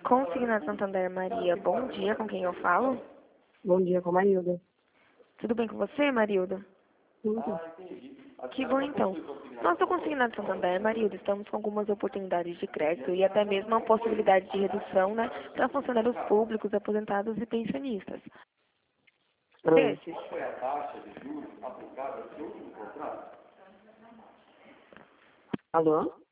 Consignado Santander Maria, bom dia, com quem eu falo? Bom dia, com a Marilda. Tudo bem com você, Marilda? Tudo. Que bom então. Nós do Consignado Santander, Marilda, estamos com algumas oportunidades de crédito e até mesmo uma possibilidade de redução, né, para funcionários públicos, aposentados e pensionistas. Esses. Alô?